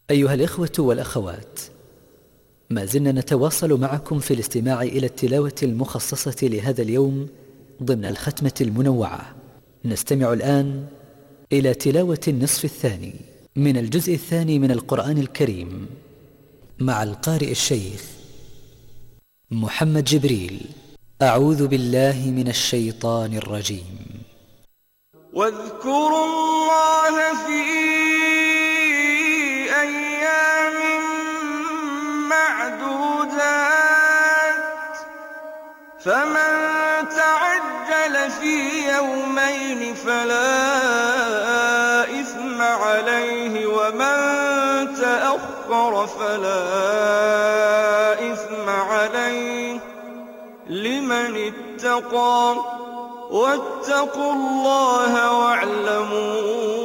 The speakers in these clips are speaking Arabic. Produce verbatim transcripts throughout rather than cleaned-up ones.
أيها الإخوة والأخوات، ما زلنا نتواصل معكم في الاستماع إلى التلاوة المخصصة لهذا اليوم ضمن الختمة المنوعة. نستمع الآن إلى تلاوة النصف الثاني من الجزء الثاني من القرآن الكريم مع القارئ الشيخ محمد جبريل. أعوذ بالله من الشيطان الرجيم. واذكروا الله في أيام معدودات، فمن تعجل في يومين فلا إثم عليه، ومن تأخر فلا إثم عليه لمن اتقى. واتقوا الله واعلموا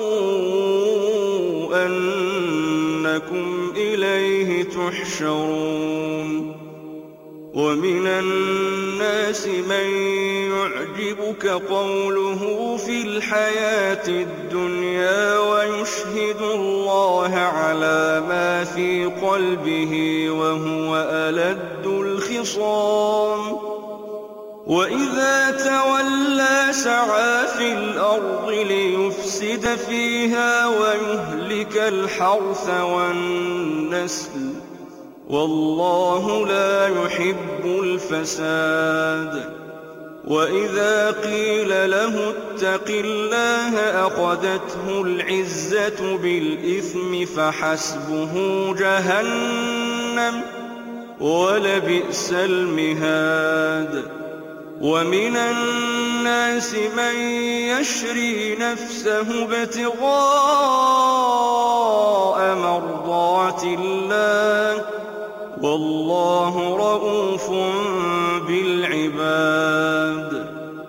أنكم إليه تحشرون. ومن الناس من يعجبك قوله في الحياة الدنيا ويشهد الله على ما في قلبه وهو ألد الخصام. وإذا تولى سعى في الأرض ليفسد فيها ويهلك الحرث والنسل، والله لا يحب الفساد. وإذا قيل له اتق الله أخذته العزة بالإثم فحسبه جهنم ولبئس المهاد. ومن الناس من يشري نفسه ابتغاء مرضات الله، والله رءوف بالعباد.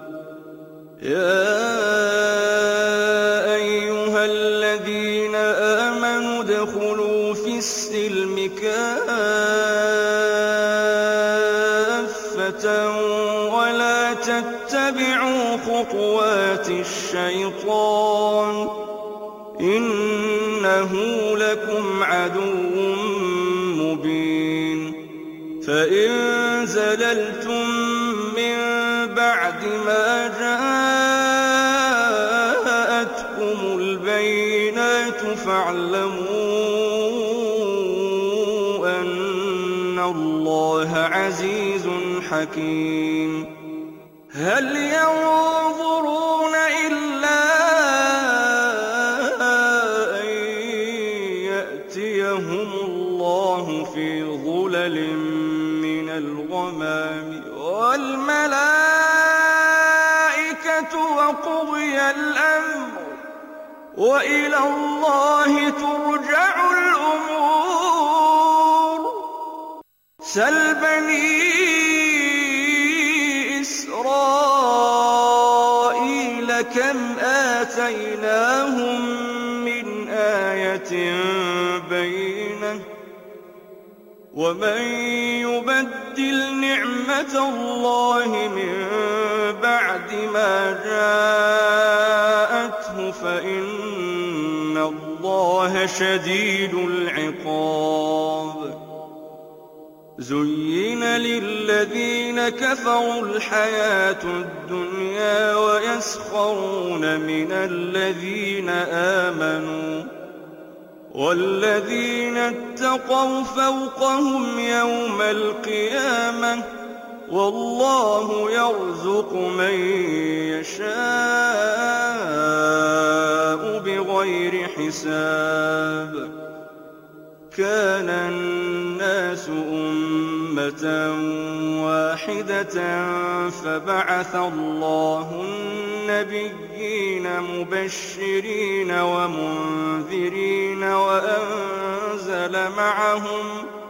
يا أيها الذين آمنوا ادخلوا في السلم كافة ولا تتبعوا خطوات الشيطان، إنه لكم عدو مبين. فإن زللتم من بعد ما جاءتكم البينات فاعلموا أن الله عزيز حكيم. هل ينظرون إلا أن يأتيهم الله في ظلل من الغمام والملائكة وقضي الأمر وإلى الله ترجع الأمور. سل بني إسرائيل كم آتيناهم من آية بينة، ومن يبدل نعمة الله من بعد ما جاءته فإن الله شديد العقاب. زين للذين كفروا الحياة الدنيا ويسخرون من الذين آمنوا، والذين اتقوا فوقهم يوم القيامة، والله يرزق من يشاء بغير حساب. كان الناس أمة واحدة فبعث الله النبيين مبشرين ومنذرين وأنزل معهم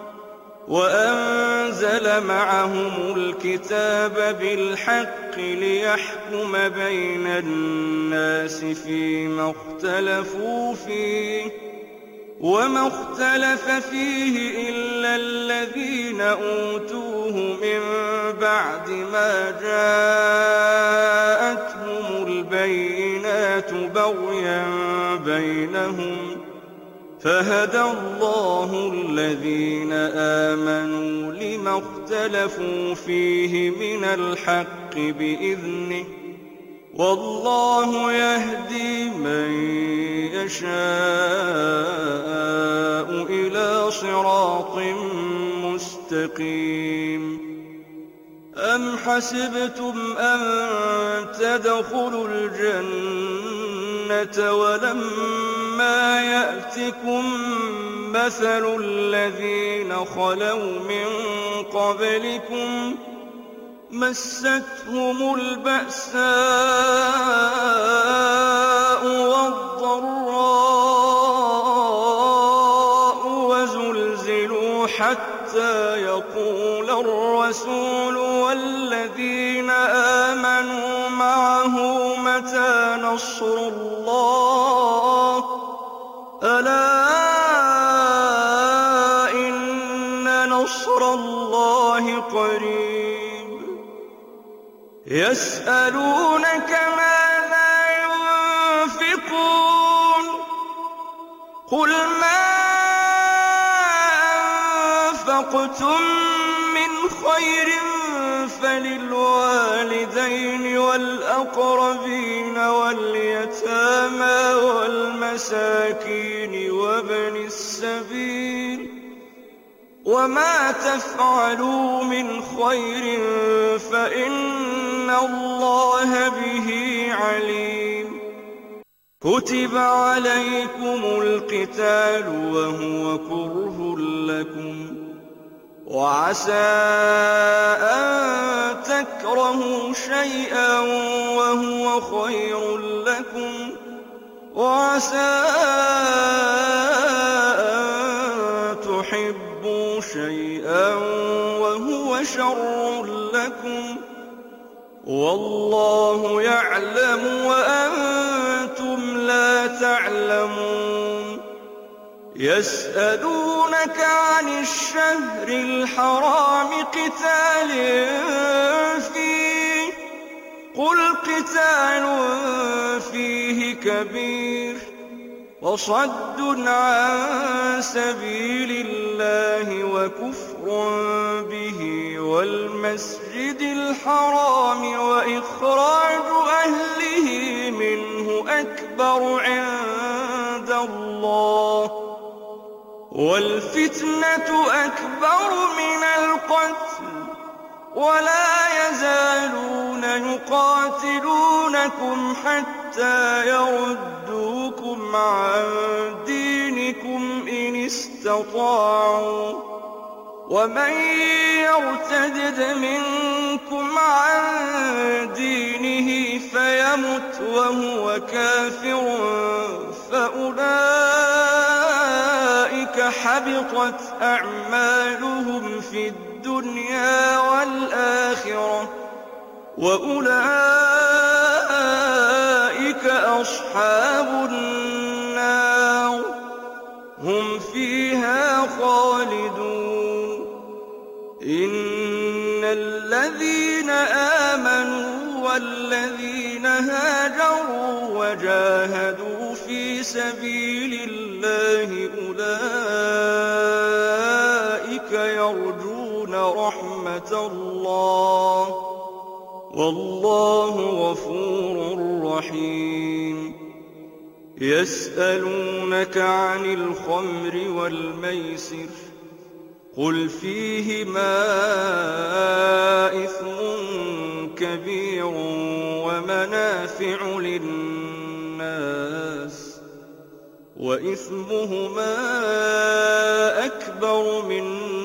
وأنزل معهم الكتاب بالحق ليحكم بين الناس فيما اختلفوا فيه، وما اختلف فيه إلا الذين أوتوه من بعد ما جاءتهم البينات بغيا بينهم، فهدى الله الذين آمنوا لما اختلفوا فيه من الحق بإذنه والله يهدي من يشاء إلى صراط مستقيم. أم حسبتم أن تدخلوا الجنة ولما يأتكم مثل الذين خلوا من قبلكم مستهم البأساء والضراء وزلزلوا حتى يقول الرسول والذين آمنوا معه متى نصر الله ألا إن نصر الله قريب. يسألونك ماذا ينفقون قل ما أنفقتم من خير فللوالدين والأقربين واليتامى والمساكين وابن السبيل وما تفعلوا من خير فإن الله به عليم. كتب عليكم القتال وهو كره لكم وعسى أن تكرهوا شيئا وهو خير لكم وعسى أن تحبوا شيئا وهو شر لكم والله يعلم وأنتم لا تعلمون. يسألونك عن الشهر الحرام قتال فيه قل قتال فيه كبير وصد عن سبيل الله وكفر به والمسجد الحرام وإخراج أهله منه أكبر عند الله والفتنة أكبر من القتل ولا يزالون يقاتلونكم حتى يردوكم عن دينكم إن استطاعوا ومن يرتدد منكم عن دينه فيمت وهو كافر فأولئك حبطت أعمالهم في الدنيا والآخرة وأولئك أصحاب النار هم فيها خالدون. إن الذين آمنوا والذين هاجروا وجاهدوا في سبيل الله أولئك يرجون رحمة الله والله غفور رحيم. يسألونك عن الخمر والميسر قل فيهما إثم كبير ومنافع للناس وإثمهما أكبر من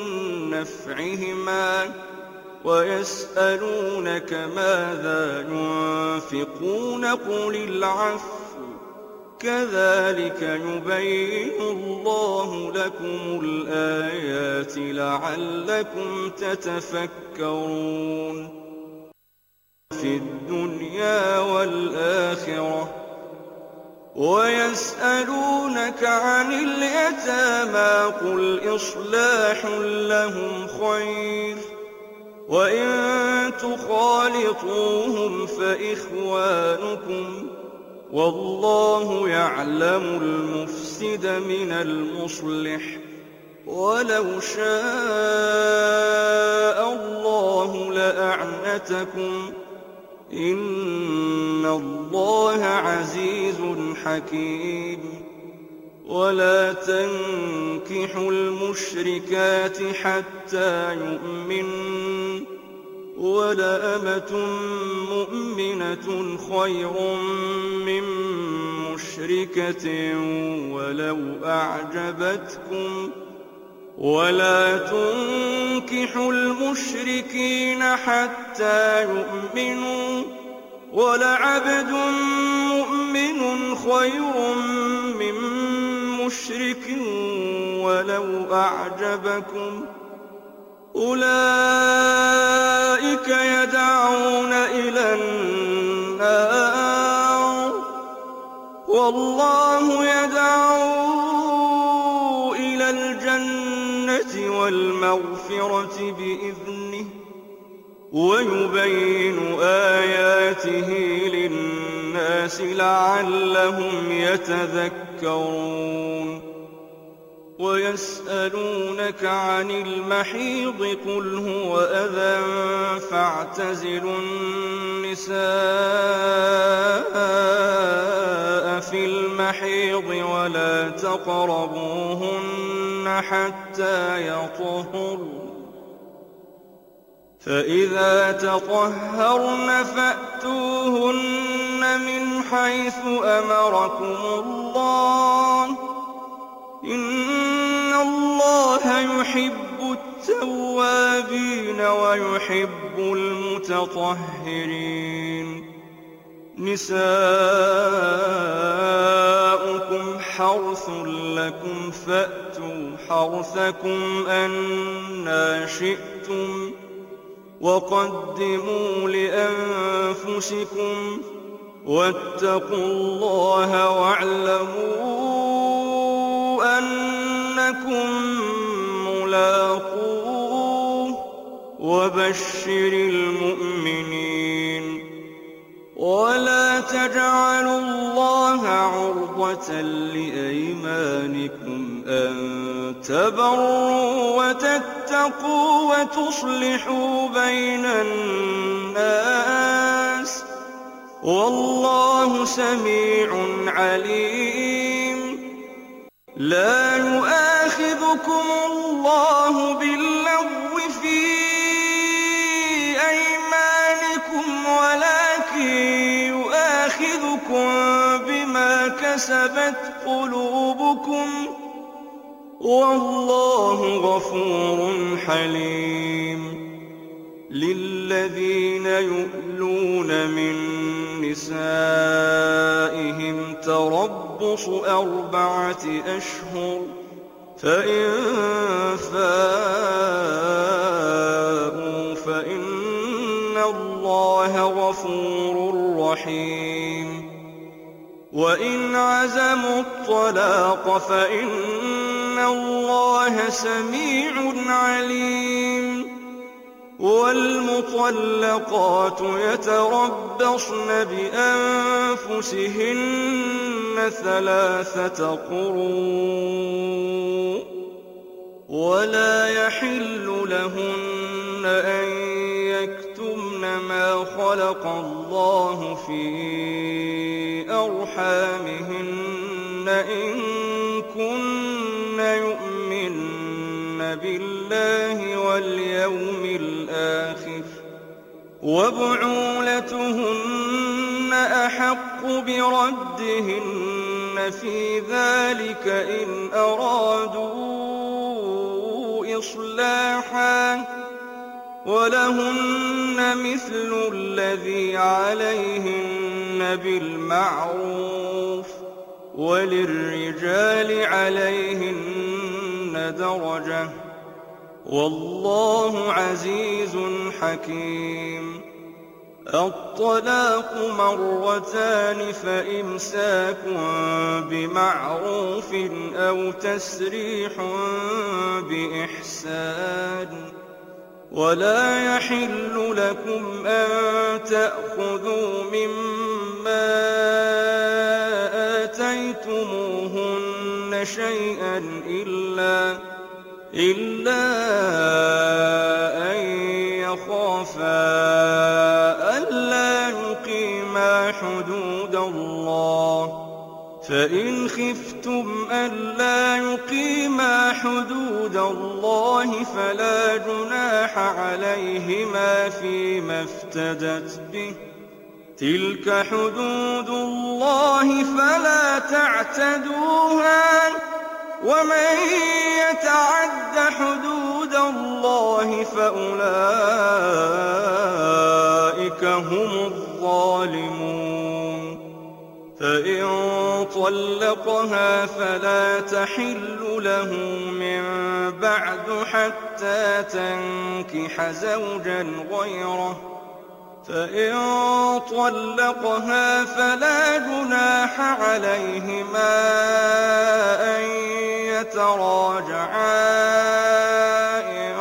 نفعهما ويسألونك ماذا ينفقون قل العفو كذلك يبين الله لكم الآيات لعلكم تتفكرون. في الدنيا والآخرة ويسألونك عن اليتامى قل إصلاح لهم خير وإن تخالطوهم فإخوانكم والله يعلم المفسد من المصلح ولو شاء الله لأعنتكم إن الله عزيز حكيم ولا تنكحوا المشركات حتى يؤمنوا ولأمة مؤمنة خير من مشركة ولو أعجبتكم ولا تنكحوا المشركين حتى يؤمنوا ولعبد مؤمن خير من مشرك ولو أعجبكم أولئك يدعون إلى النار والله يدعو إلى الجنة والمغفرة بإذنه ويبين آياته للناس لعلهم يتذكرون ويسألونك عن المحيض قل هو أذى فاعتزلوا النساء في المحيض ولا تقربوهن حتى يطهرن فإذا تطهرن فأتوهن من حيث أمركم الله إن الله يحب التوابين ويحب المتطهرين نساؤكم حرث لكم فأتوا حرثكم أنى شئتم وقدموا لأنفسكم واتقوا الله واعلموا أنكم ملاقوه وبشر المؤمنين ولا تجعلوا الله عرضة لأيمانكم أن تبروا وتتقوا وتصلحوا بين الناس والله سميع عليم لا يؤاخذكم الله باللغو في أيمانكم ولكن يؤاخذكم بما كسبت قلوبكم والله غفور حليم للذين يؤلون من نسائهم تربص أربعة أشهر فإن فاءوا فإن الله غفور رحيم وإن عزموا الطلاق فإن الله سميع عليم والمطلقات يتربصن بأنفسهن ثلاثة قروء ولا يحل لهن أن يكتمن ما خلق الله في أرحامهن إن كن يؤمن بالله واليوم الآخر وبعولتهن أحق بردهن في ذلك إن أرادوا إصلاحا ولهن مثل الذي عليهن بالمعروف وللرجال عليهن درجة والله عزيز حكيم الطلاق مرتان فإمساك بمعروف أو تسريح بإحسان ولا يحل لكم أن تأخذوا مما سألتموهن شيئا إلا إلا أن يخافا ألا يقيما حدود الله فإن خفتم ألا يقيما حدود الله فلا جناح عليهما فيما افتدت به تلك حدود الله فلا تعتدوها ومن يتعد حدود الله فأولئك هم الظالمون فإن طلقها فلا تحل له من بعد حتى تنكح زوجا غيره فإن طلقها فلا جناح عليهما أن يتراجعا إن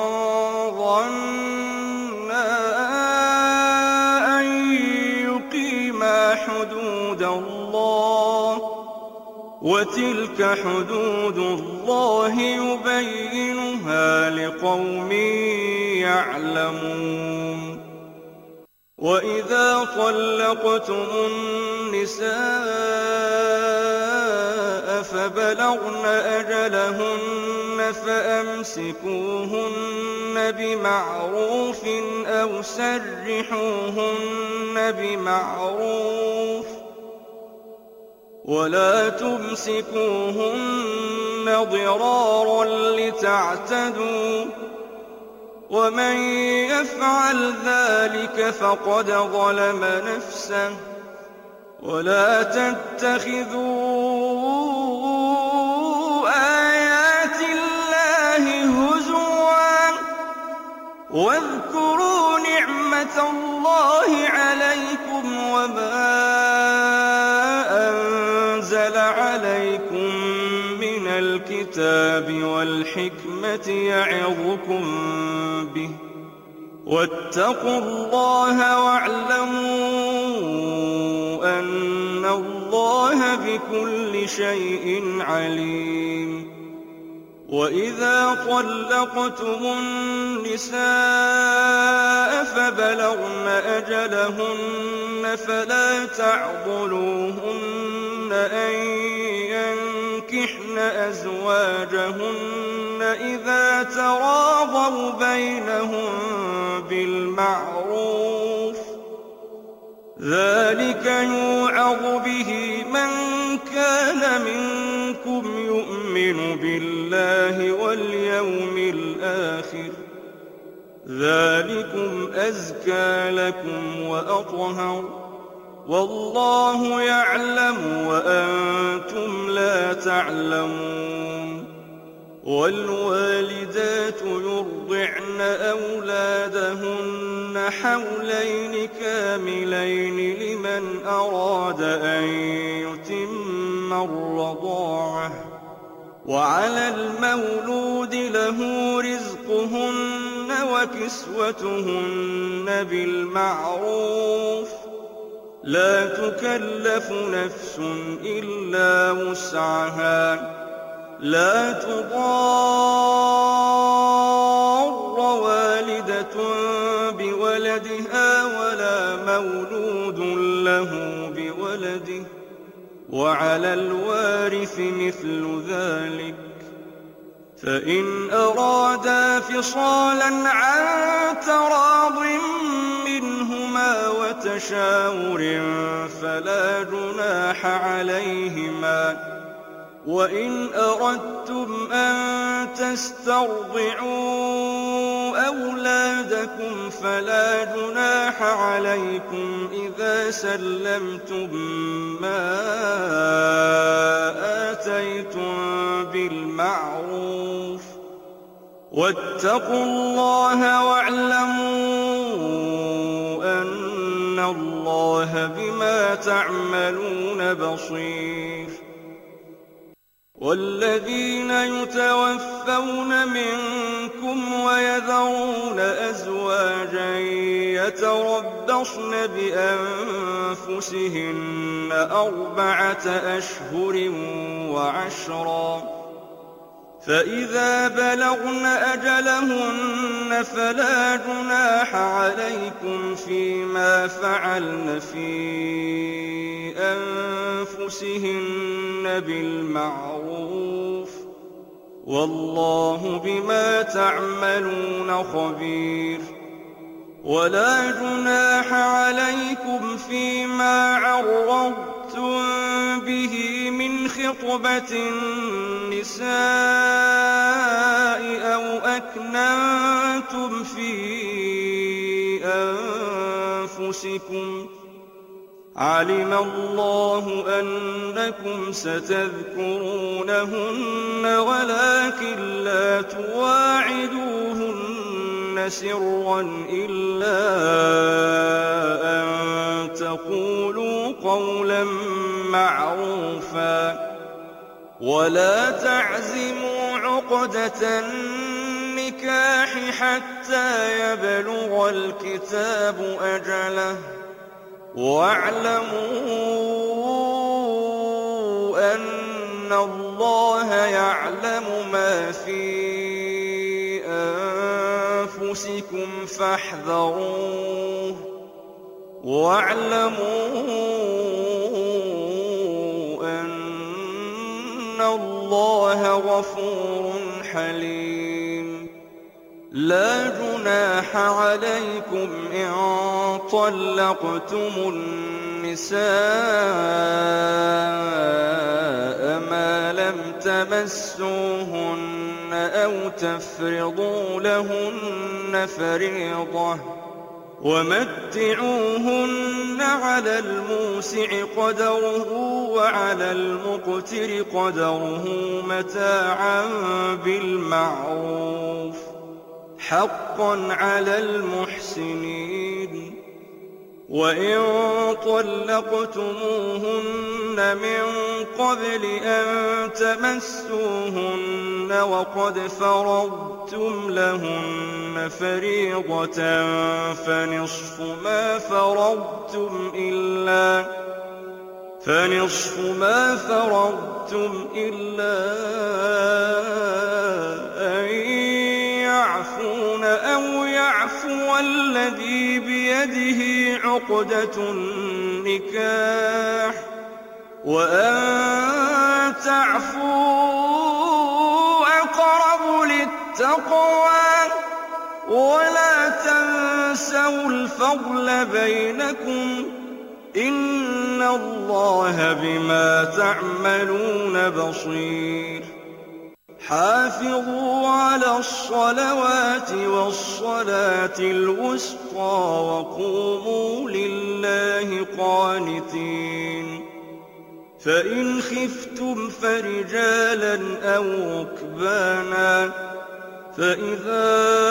ظنا أن يقيما حدود الله وتلك حدود الله يبينها لقوم يعلمون وإذا طلقتم النساء فبلغن أجلهن فأمسكوهن بمعروف أو سرحوهن بمعروف ولا تمسكوهن ضرارا لتعتدوا ومن يفعل ذلك فقد ظلم نفسه ولا تتخذوا آيات الله هزوا واذكروا نعمة الله عليكم وما أنزل عليكم من الكتاب والحكمة يعظكم به واتقوا الله واعلموا أن الله بكل شيء عليم وإذا طلقتم النساء فبلغن أجلهن فلا تعضلوهن أن ينكحن أزواجهن إذا تراضوا بينهم بالمعروف ذلك يوعظ به من كان منكم يؤمن بالله واليوم الآخر ذلكم أزكى لكم وأطهر والله يعلم وأنتم لا تعلمون والوالدات يرضعن أولادهن حولين كاملين لمن أراد أن يتم الرضاعة وعلى المولود له رزقهن وكسوتهن بالمعروف لا تكلف نفس إلا وسعها لا تضار والدة بولدها ولا مولود له بولده وعلى الوارث مثل ذلك فإن أرادا فصالا عن تراض منهما وتشاور فلا جناح عليهما وإن أردتم أن تسترضعوا أولادكم فلا جناح عليكم إذا سلمتم ما آتيتم بالمعروف واتقوا الله واعلموا أن الله بما تعملون بصير والذين يتوفون منكم ويذرون أزواجا يتربصن بأنفسهن أربعة أشهر وعشرا، فإذا بلغن أجلهن فلا جناح عليكم فيما فعلن في أنفسهن بالمعروف، والله بما تعملون خبير. ولا جناح عليكم فيما عرضتم به من خطبة النساء أو أكننتم في أنفسكم، علم الله أنكم ستذكرونهن ولكن لا تواعدوهن سرا إلا أن تقولوا قولا معروفا، ولا تعزموا عقدة النكاح حتى يبلغ الكتاب أجله، واعلموا أن الله يعلم ما في أنفسكم فاحذروه، واعلموا أن الله غفور حليم. لا جناح عليكم إن طلقتم النساء ما لم تمسوهن أو تفرضوا لهن فريضة، ومتعوهن على الموسع قدره وعلى المقتر قدره متاعا بالمعروف، حقا على المحسنين. وإن طلقتموهن من قبل أن تمسوهن وقد فرضتم لهن فريضة فنصف ما فرضتم إلا فنصف ما فرضتم إلا أن يعفون أو يعفو الذي بيده عقدة النكاح، وأن تعفوا أقرب للتقوى، ولا تنسوا الفضل بينكم، إن الله بما تعملون بصير. حافظوا على الصلوات والصلاة الوسطى وقوموا لله قانتين. فإن خفتم فرجالا أو ركبانا، فإذا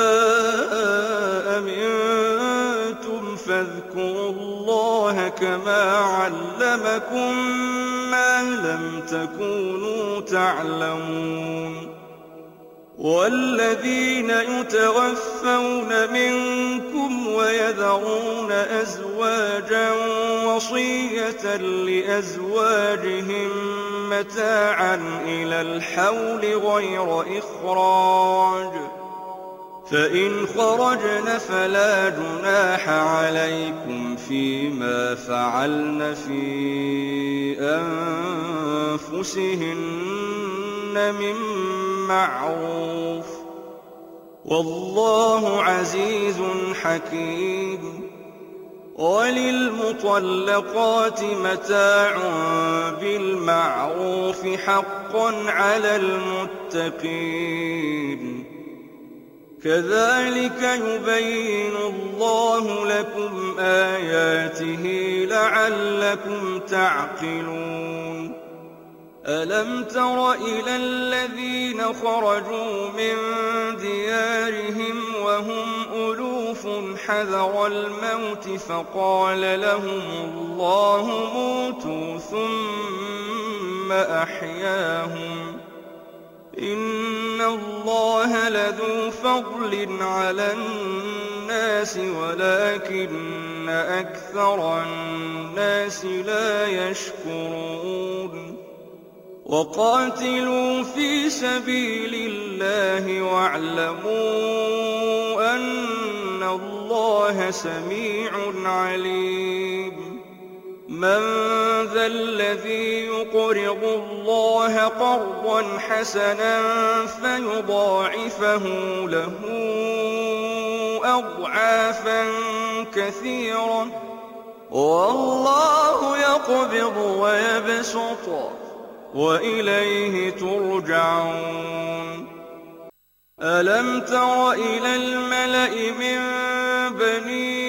أمنتم فاذكروا الله كما علمكم ما لم تكونوا تعلمون. والذين يتوفون منكم ويذرون أزواجا وصية لأزواجهم متاعا إلى الحول غير إخراج، فإن خرجن فلا جناح عليكم فيما فعلن في أنفسهن من معروف، والله عزيز حكيم. وللمطلقات متاع بالمعروف حقا على المتقين. كذلك يبين الله لكم آياته لعلكم تعقلون. ألم تر إلى الذين خرجوا من ديارهم وهم ألوف حذر الموت فقال لهم الله موتوا ثم ثم أحياهم إن الله لذو فضل على الناس ولكن أكثر الناس لا يشكرون وقاتلوا في سبيل الله واعلموا أن الله سميع عليم من ذا الذي يقرض الله قرضا حسنا فيضاعفه له أضعافا كثيرة والله يقبض ويبسط وإليه ترجعون ألم تر إلى الملأ من بني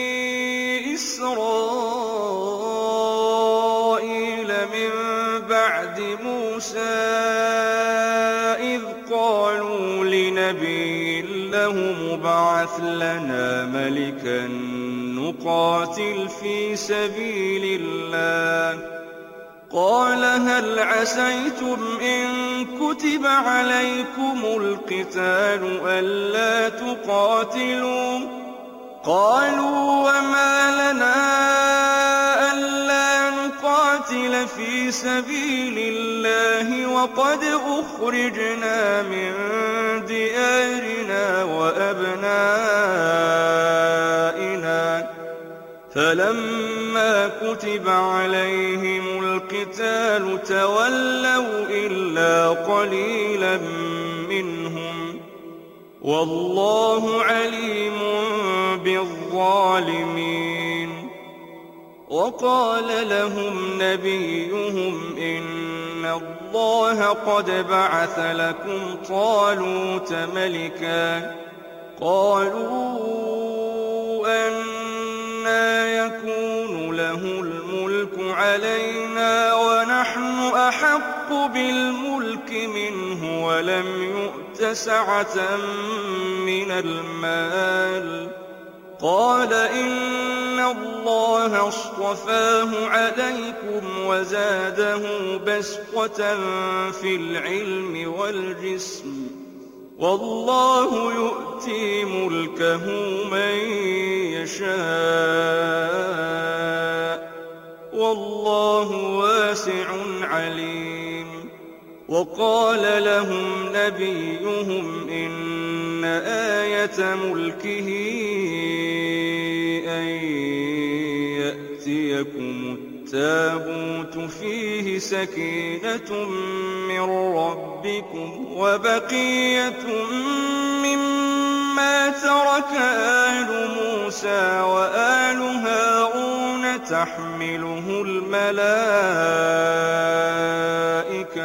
إسرائيل من بعد موسى إذ قالوا لنبي له مبعث لنا ملكا نقاتل في سبيل الله قال هل عسيتم إن كتب عليكم القتال ألا تقاتلوا قالوا وما لنا ألا نقاتل في سبيل الله وقد أخرجنا من ديارنا وأبنائنا فلما كتب عليهم القتال تولوا إلا قليلا منهم والله عليم بالظالمين وقال لهم نبيهم إن الله قد بعث لكم طالوت ملكا قالوا أنى يكون له الملك علينا ونحن أحق بالملك منه ولم يؤت سعة من المال قال إن الله اصطفاه عليكم وزاده بسطة في العلم والجسم والله يؤتي ملكه من يشاء والله واسع عليم وقال لهم نبيهم إن آية ملكه أن يأتيكم التابوت فيه سكينة من ربكم وبقية مما ترك آل موسى وآل هارون تحمله الملائكة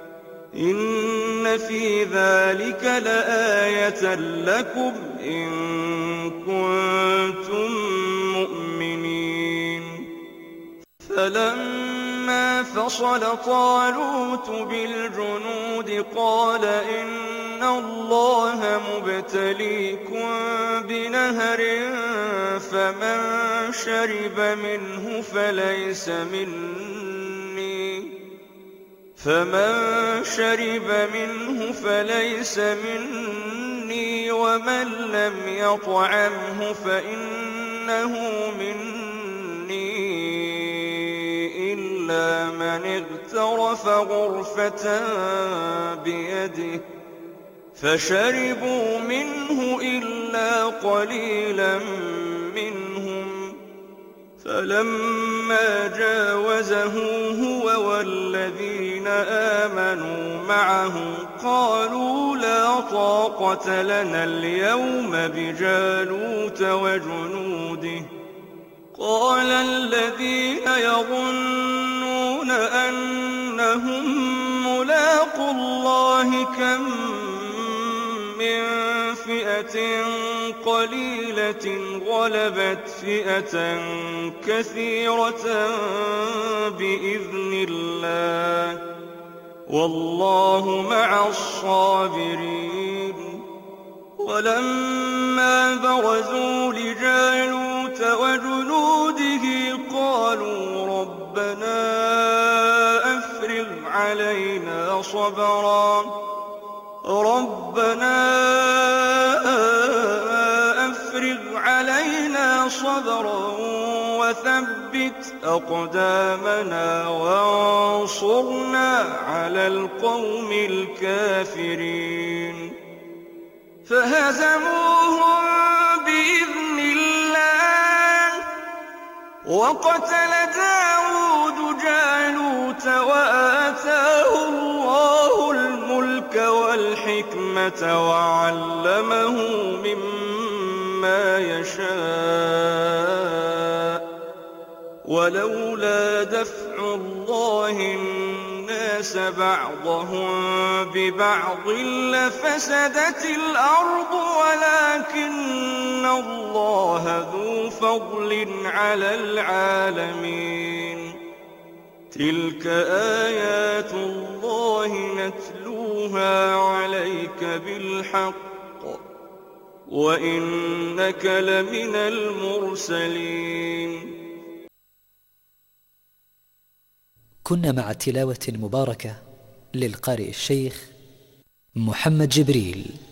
إن في ذلك لآية لكم إن كنتم مؤمنين فلما فصل طالوت بالجنود قال إن الله مبتليكم بنهر فمن شرب منه فليس مني فمن شرب منه فليس مني ومن لم يطعمه فإنه مني إلا من اغترف غرفة بيده فشربوا منه إلا قليلا منهم فلما جاوزه هو والذين آمنوا معه قالوا لا طاقة لنا اليوم بجالوت وجنوده قال الذين يظنون أنهم ملاقو الله كم من فئة قليلة غلبت فئة كثيرة بإذن الله والله مع الصابرين ولما برزوا لجالوت وجنوده قالوا ربنا أفرغ صبرا ربنا أفرغ علينا صبرا وثبت أقدامنا وانصرنا على القوم الكافرين فهزموهم بإذن الله وقتل داود جالوت وآتاه الله الملك والحكمة وعلمه مما يشاء ولولا دفع الله الناس بعضهم ببعض لفسدت الأرض ولكن الله ذو فضل على العالمين تلك آيات الله نتلوها عليك بالحق وإنك لمن المرسلين. كنا مع تلاوة مباركة للقارئ الشيخ محمد جبريل.